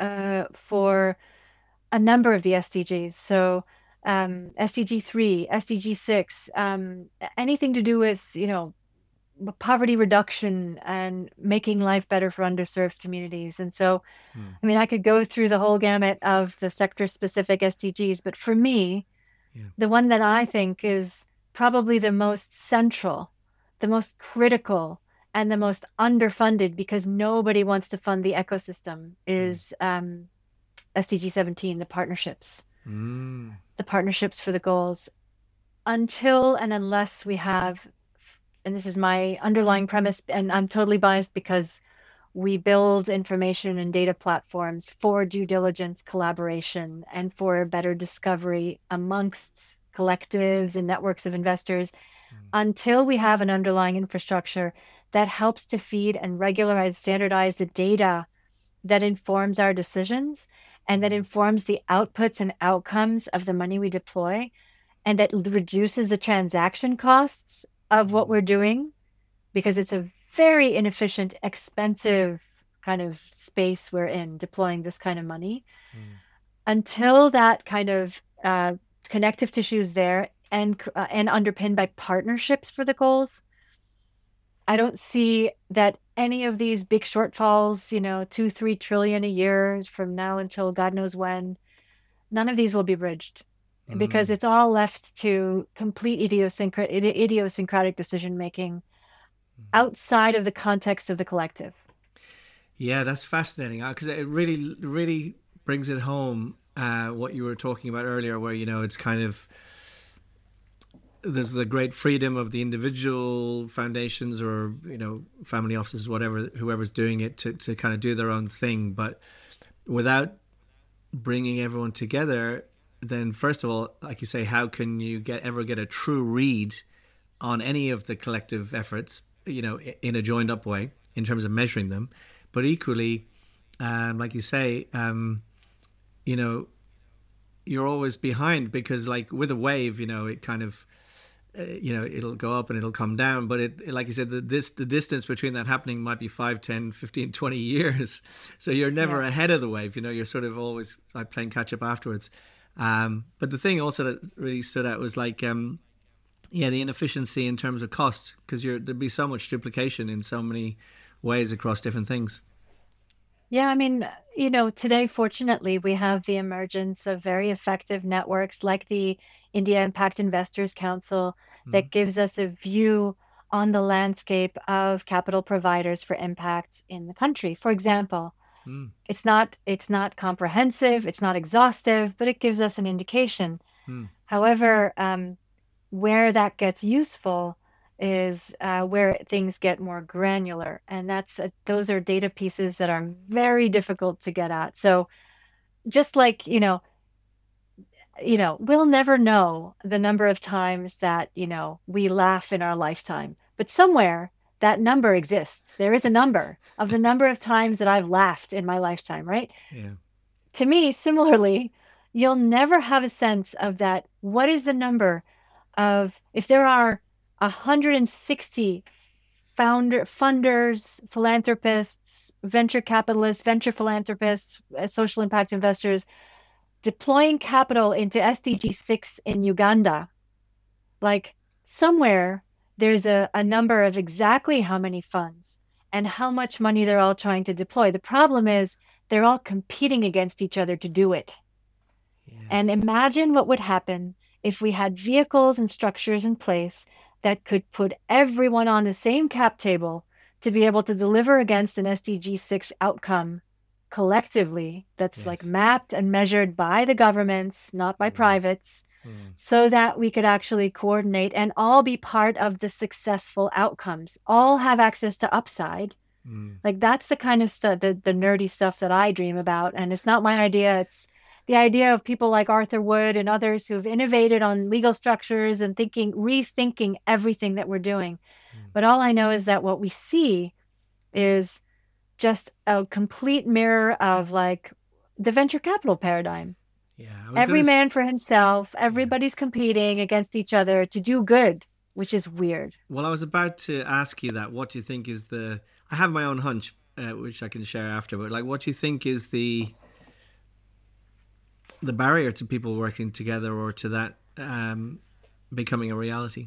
for a number of the SDGs. So SDG 3, SDG 6, anything to do with, poverty reduction and making life better for underserved communities. And so, Hmm. I mean, I could go through the whole gamut of the sector specific SDGs, but for me, Yeah. the one that I think is probably the most central, the most critical, and the most underfunded because nobody wants to fund the ecosystem Hmm. is SDG 17, Mm. the partnerships for the goals. Until and unless we have, and this is my underlying premise, and I'm totally biased because we build information and data platforms for due diligence collaboration and for better discovery amongst collectives and networks of investors. Mm. Until we have an underlying infrastructure that helps to feed and regularize, standardize the data that informs our decisions and that Mm. informs the outputs and outcomes of the money we deploy, and that reduces the transaction costs of what Mm. we're doing, because it's a very inefficient, expensive kind of space we're in deploying this kind of money. Mm. Until that kind of connective tissue is there and underpinned by partnerships for the goals, I don't see that any of these big shortfalls, 2, 3 trillion a year from now until God knows when, none of these will be bridged because Mm. it's all left to complete idiosyncratic decision making outside of the context of the collective. Yeah, that's fascinating because it really brings it home. What you were talking about earlier, where it's kind of there's the great freedom of the individual foundations or family offices, whatever, whoever's doing it to kind of do their own thing, but without bringing everyone together, then first of all, like you say, how can you ever get a true read on any of the collective efforts, in a joined up way in terms of measuring them? But equally, like you say, you know, you're always behind because, like with a wave, it kind of it'll go up and it'll come down, but like you said, the distance between that happening might be 5, 10, 15, 20 years. So you're never Yeah. ahead of the wave. You're sort of always like playing catch up afterwards. But the thing also that really stood out was like yeah, the inefficiency in terms of cost, because there'd be so much duplication in so many ways across different things. Yeah, I mean, today, fortunately, we have the emergence of very effective networks like the India Impact Investors Council Mm. that gives us a view on the landscape of capital providers for impact in the country. For example, Mm. it's not comprehensive, it's not exhaustive, but it gives us an indication. Mm. However, where that gets useful is where things get more granular, and those are data pieces that are very difficult to get at. So just like we'll never know the number of times that we laugh in our lifetime, but somewhere that number exists. There is a number of the number of times that I've laughed in my lifetime, right? Yeah. To me, similarly, you'll never have a sense of that. What is the number of, if there are 160 funders, philanthropists, venture capitalists, venture philanthropists, social impact investors deploying capital into SDG 6 in Uganda. Like somewhere there's a number of exactly how many funds and how much money they're all trying to deploy. The problem is they're all competing against each other to do it. And Yes. imagine what would happen if we had vehicles and structures in place that could put everyone on the same cap table to be able to deliver against an SDG 6 outcome collectively that's like Yes. mapped and measured by the governments, not by privates, so that we could actually coordinate and all be part of the successful outcomes, all have access to upside. Like that's the kind of stuff, the nerdy stuff that I dream about. And it's not my idea. It's the idea of people like Arthur Wood and others who've innovated on legal structures and rethinking everything that we're doing. But all I know is that what we see is just a complete mirror of like the venture capital paradigm. Yeah. Every man for himself, everybody's competing against each other to do good, which is weird. Well, I was about to ask you that. What do you think is the? I have my own hunch, which I can share after. But like, what do you think is the barrier to people working together or to that becoming a reality?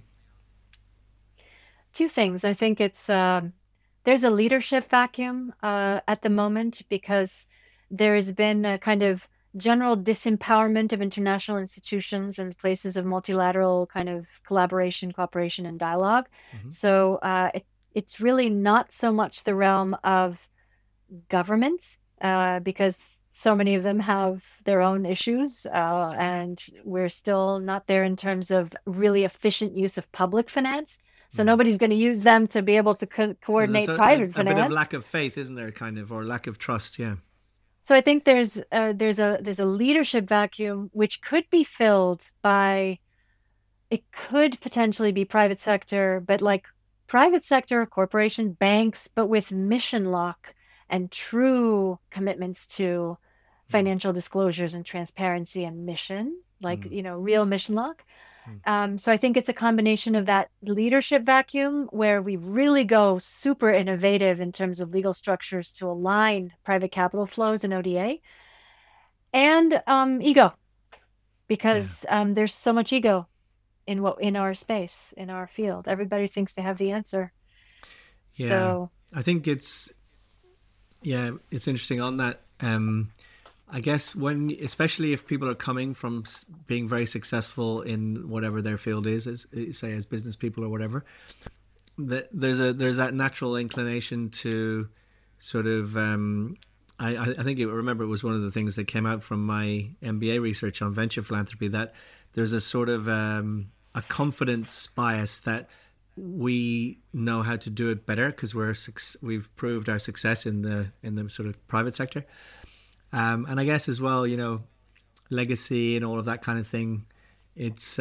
Two things. I think it's there's a leadership vacuum at the moment because there's been a kind of general disempowerment of international institutions and places of multilateral kind of collaboration, cooperation, and dialogue. So it's really not so much the realm of governments because so many of them have their own issues, and we're still not there in terms of really efficient use of public finance. So nobody's going to use them to be able to coordinate private finance. A bit of lack of faith, isn't there? Kind of, or lack of trust. Yeah. So I think there's a leadership vacuum which could be filled by, it could potentially be private sector, but like private sector, corporation, banks, but with mission lock and true commitments to financial disclosures and transparency and mission, like, real mission lock. So I think it's a combination of that leadership vacuum where we really go super innovative in terms of legal structures to align private capital flows and ODA, and ego, because there's so much ego in our space, in our field. Everybody thinks they have the answer. Yeah. So I think it's interesting on that. I guess especially if people are coming from being very successful in whatever their field is, as business people or whatever, there's that natural inclination to sort of. I think remember it was one of the things that came out from my MBA research on venture philanthropy, that there's a sort of a confidence bias that we know how to do it better because we've proved our success in the sort of private sector. And I guess as well, legacy and all of that kind of thing. It's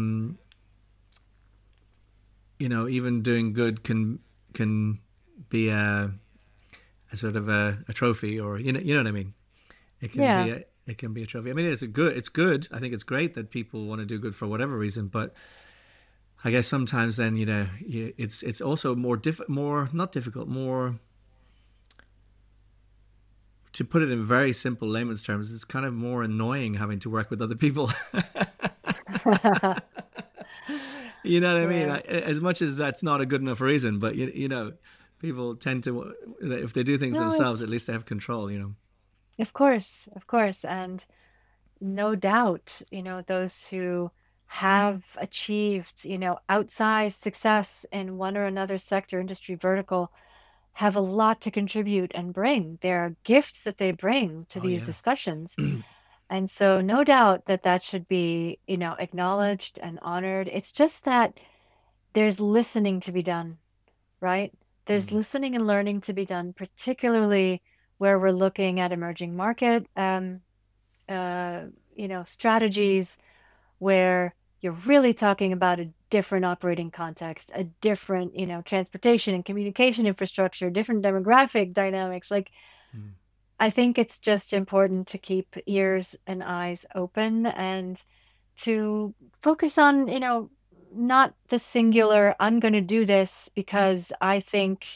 even doing good can be a sort of a trophy, or you know what I mean. It can be a trophy. I mean, it's good. I think it's great that people want to do good for whatever reason, but I guess sometimes then it's also more to put it in very simple layman's terms, it's kind of more annoying having to work with other people. You know what I mean? As much as that's not a good enough reason, but people tend to, if they do things themselves, at least they have control. Of course, and no doubt, those who have achieved, outsized success in one or another sector, industry, vertical, have a lot to contribute and bring. There are gifts that they bring to these discussions. And so no doubt that should be, acknowledged and honored. It's just that there's listening to be done, right? There's listening and learning to be done, particularly where we're looking at emerging market, strategies where you're really talking about a different operating context, a different, transportation and communication infrastructure, different demographic dynamics. Like, I think it's just important to keep ears and eyes open and to focus on, not the singular, I'm going to do this because I think,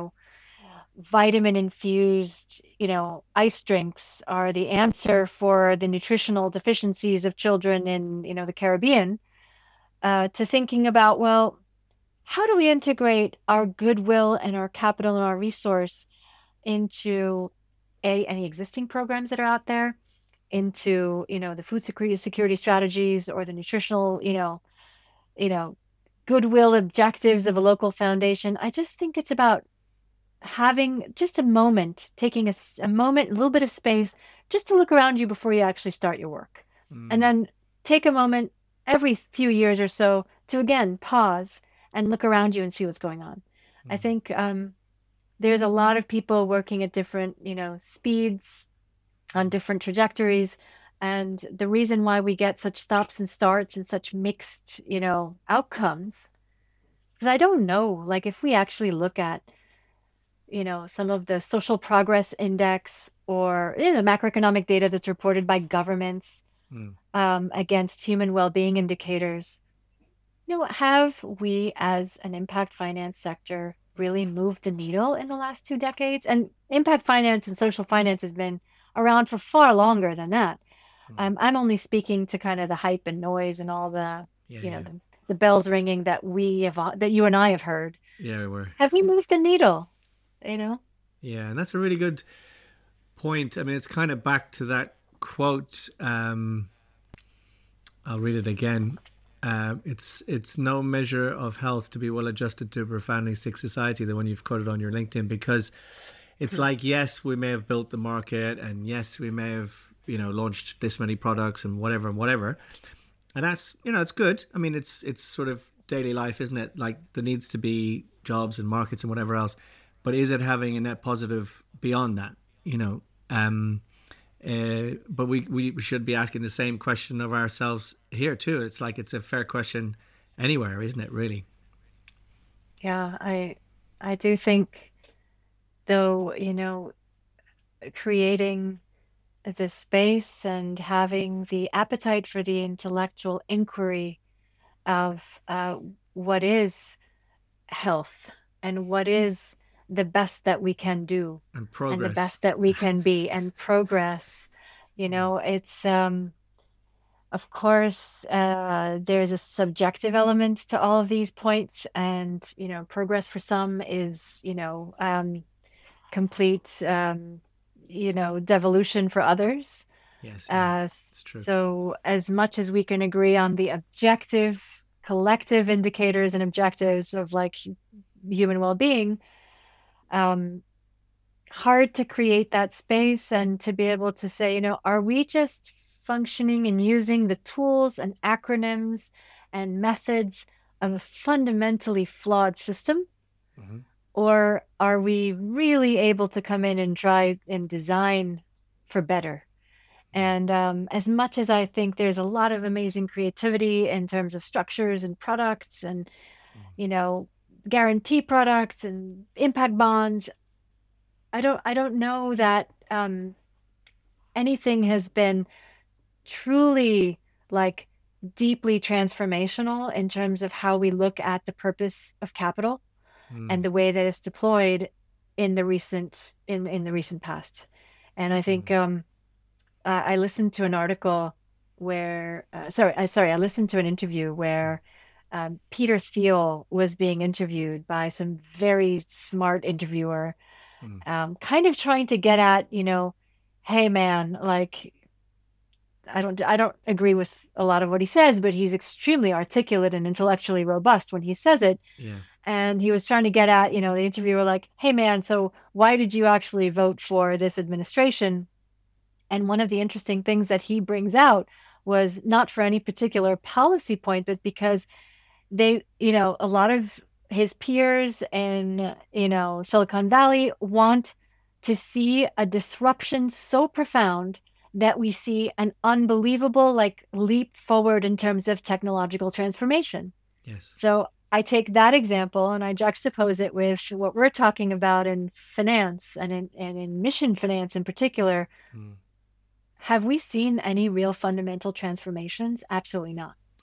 vitamin infused, ice drinks are the answer for the nutritional deficiencies of children in, the Caribbean, to thinking about, well, how do we integrate our goodwill and our capital and our resource into any existing programs that are out there, into, the food security strategies or the nutritional, you know, goodwill objectives of a local foundation. I just think it's about having just a moment, taking a moment, a little bit of space, just to look around you before you actually start your work. And then take a moment every few years or so to again pause and look around you and see what's going on. I think there's a lot of people working at different, speeds, on different trajectories. And the reason why we get such stops and starts and such mixed, outcomes, because I don't know, like if we actually look at, some of the social progress index or the macroeconomic data that's reported by governments against human well-being indicators, have we as an impact finance sector really moved the needle in the last 2 decades? And impact finance and social finance has been around for far longer than that. I'm only speaking to kind of the hype and noise and all the, the bells ringing that that you and I have heard. Yeah, we were. Have we moved the needle? Yeah, and that's a really good point. I mean, it's kind of back to that quote. I'll read it again. It's no measure of health to be well adjusted to a profoundly sick society, the one you've quoted on your LinkedIn, because it's like, yes, we may have built the market, and yes, we may have, launched this many products and whatever. And that's, it's good. I mean, it's sort of daily life, isn't it? Like there needs to be jobs and markets and whatever else. But is it having a net positive beyond that? But we should be asking the same question of ourselves here too. It's like it's a fair question anywhere, isn't it? Really? Yeah, I do think, though, creating the space and having the appetite for the intellectual inquiry of what is health and what is the best that we can do and progress and the best that we can be and progress. It's of course there's a subjective element to all of these points, and progress for some is complete devolution for others. Yes, it's true. So as much as we can agree on the objective collective indicators and objectives of like human well-being, hard to create that space and to be able to say, are we just functioning and using the tools and acronyms and methods of a fundamentally flawed system? Or are we really able to come in and try and design for better? And as much as I think there's a lot of amazing creativity in terms of structures and products and, guarantee products and impact bonds, I don't know that anything has been truly like deeply transformational in terms of how we look at the purpose of capital and the way that it's deployed in the recent past. And I think I listened to an article where I listened to an interview where Peter Thiel was being interviewed by some very smart interviewer, kind of trying to get at, hey man, like I don't agree with a lot of what he says, but he's extremely articulate and intellectually robust when he says it. Yeah. And he was trying to get at, the interviewer, like, hey man, so why did you actually vote for this administration? And one of the interesting things that he brings out was not for any particular policy point, but because they, a lot of his peers in, Silicon Valley want to see a disruption so profound that we see an unbelievable leap forward in terms of technological transformation. Yes. So I take that example and I juxtapose it with what we're talking about in finance and in mission finance in particular. Have we seen any real fundamental transformations? Absolutely not.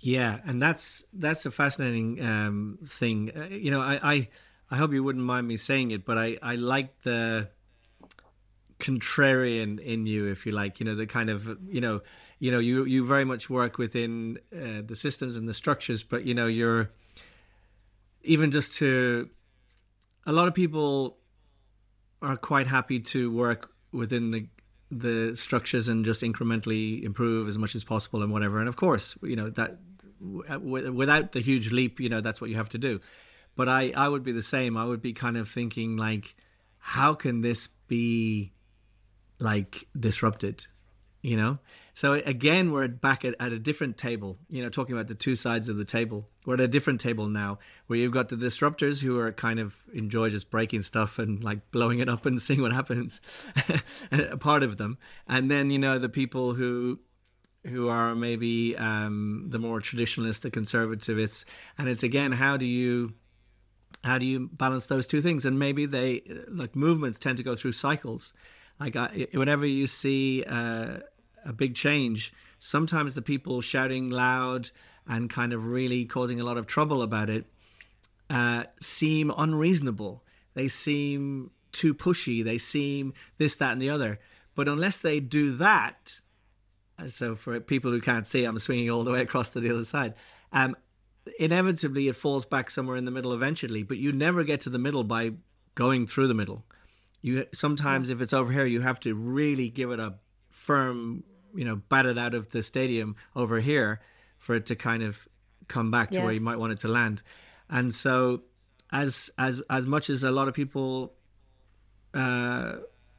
Yeah, and that's a fascinating thing. I hope you wouldn't mind me saying it, but I like the contrarian in you, if you like. The kind of you very much work within the systems and the structures, but you're even just to a lot of people are quite happy to work within the structures and just incrementally improve as much as possible and whatever. And of course, that without the huge leap, that's what you have to do. But I would be the same. I would be kind of thinking like, how can this be like disrupted? you know so again, we're back at a different table, talking about the two sides of the table. We're at a different table now, where you've got the disruptors who are kind of enjoy just breaking stuff and like blowing it up and seeing what happens, a part of them. And then the people who are maybe the more traditionalists, the conservativists. And it's again, how do you balance those two things? And maybe they, like, movements tend to go through cycles. Like, whenever you see a big change, sometimes the people shouting loud and kind of really causing a lot of trouble about it seem unreasonable. They seem too pushy. They seem this, that, and the other. But unless they do that, so for people who can't see, I'm swinging all the way across to the other side. Inevitably, it falls back somewhere in the middle eventually. But you never get to the middle by going through the middle. You sometimes, if it's over here, you have to really give it a firm, bat it out of the stadium over here for it to kind of come back to where you Yes. might want it to land. And so, as much as a lot of people, uh,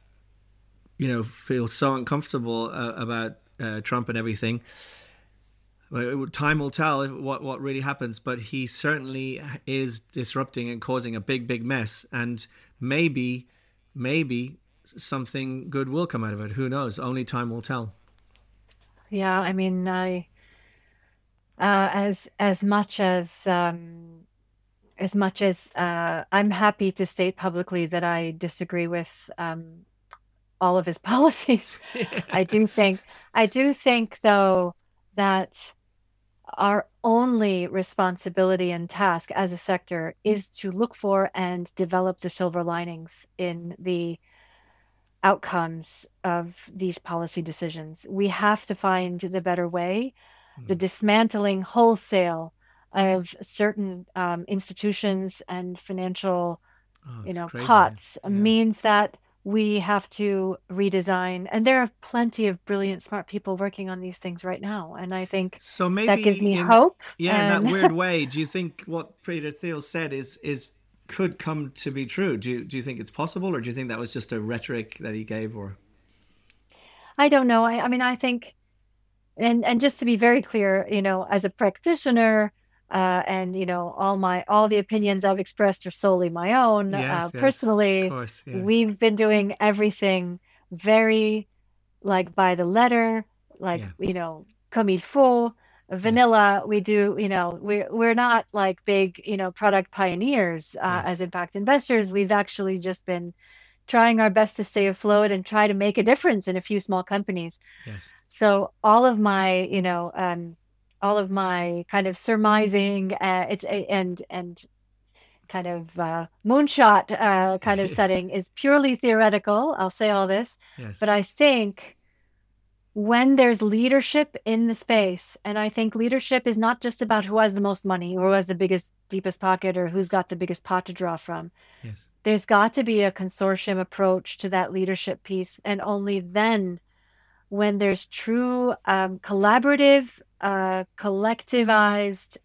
feel so uncomfortable about Trump and everything, well, time will tell what really happens. But he certainly is disrupting and causing a big, big mess. And maybe something good will come out of it. Who knows? Only time will tell. Yeah, I mean, as much as I'm happy to state publicly that I disagree with all of his policies, I do think I do think though that our only responsibility and task as a sector is to look for and develop the silver linings in the outcomes of these policy decisions. We have to find the better way. The Mm. dismantling wholesale of certain institutions and financial, Oh, it's crazy. pots Yeah. means that we have to redesign. And there are plenty of brilliant, smart people working on these things right now. And I think So that gives maybe me in hope. yeah, in that And weird way, do you think what Peter Thiel said is could come to be true? Do you think it's possible, or do you think that was just a rhetoric that he gave? Or I don't know. I mean, I think, and just to be very clear, as a practitioner, and all the opinions I've expressed are solely my own. yes, yes, of Personally, course, yeah, we've been doing everything very like by the letter, like yeah, comme il faut, yes, vanilla. We do, we're not like big, product pioneers yes, as impact investors. We've actually just been trying our best to stay afloat and try to make a difference in a few small companies. yes, So all of my kind of surmising, and kind of moonshot kind of setting is purely theoretical. I'll say all this, yes, but I think when there's leadership in the space, and I think leadership is not just about who has the most money or who has the biggest, deepest pocket or who's got the biggest pot to draw from. yes. There's got to be a consortium approach to that leadership piece, and only then, when there's true collaborative, collectivized,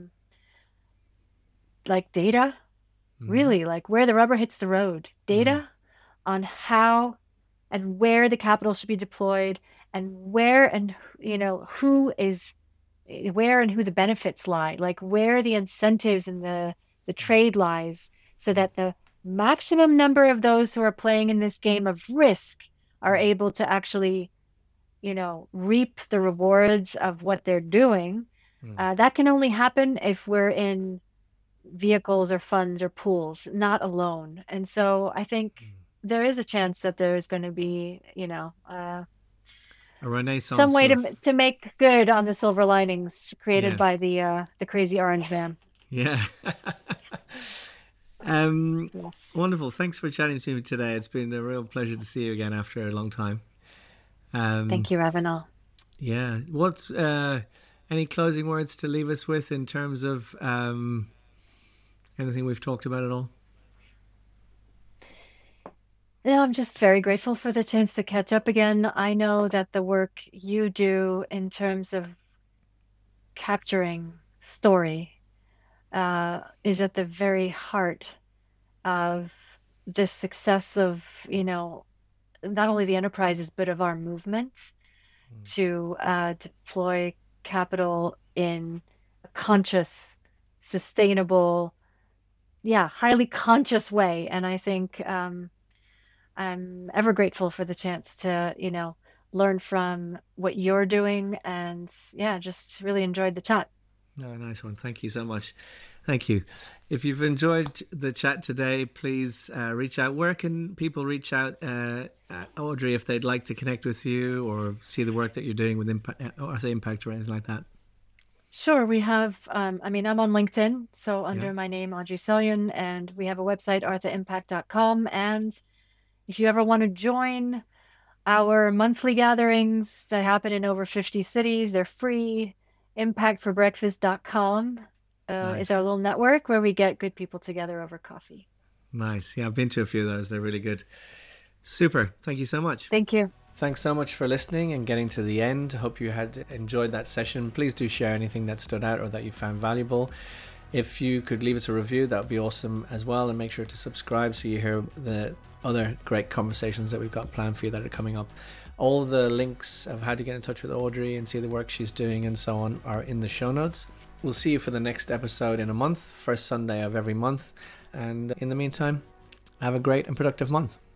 like data, Mm-hmm. really like where the rubber hits the road, Mm. data on how and where the capital should be deployed, and where and who is where and who the benefits lie, like where the incentives and the trade lies, so Mm. that the maximum number of those who are playing in this game of risk are Mm. able to actually reap the rewards of what they're doing. Mm. That can only happen if we're in vehicles or funds or pools, not alone. And so I think Mm. there is a chance that there is going to be, A Renaissance some way of, to make good on the silver linings created yeah, by the crazy orange man. yeah. um, Yes. Wonderful. Thanks for chatting to me today. It's been a real pleasure to see you again after a long time. Thank you, Ravenel. Yeah. What's any closing words to leave us with in terms of anything we've talked about at all? No, I'm just very grateful for the chance to catch up again. I know that the work you do in terms of capturing story is at the very heart of the success of, not only the enterprises, but of our movement to deploy capital in a conscious, sustainable, yeah, highly conscious way. And I think I'm ever grateful for the chance to, learn from what you're doing. And yeah, just really enjoyed the chat. No, nice one. Thank you so much. Thank you. If you've enjoyed the chat today, please reach out. Where can people reach out, Audrey, if they'd like to connect with you or see the work that you're doing with Artha Impact or anything like that? Sure. We have, I'm on LinkedIn, so Yeah. under my name, Audrey Selyon, and we have a website, arthaimpact.com. And if you ever want to join our monthly gatherings that happen in over 50 cities, they're free. Impactforbreakfast.com is Nice. our little network where we get good people together over coffee. Nice. Yeah, I've been to a few of those. They're really good. Super. Thank you so much. Thank you. Thanks so much for listening and getting to the end. Hope you had enjoyed that session. Please do share anything that stood out or that you found valuable. If you could leave us a review, that would be awesome as well. And make sure to subscribe so you hear the other great conversations that we've got planned for you that are coming up. All the links of how to get in touch with Audrey and see the work she's doing and so on are in the show notes. We'll see you for the next episode in a month, first Sunday of every month. And in the meantime, have a great and productive month.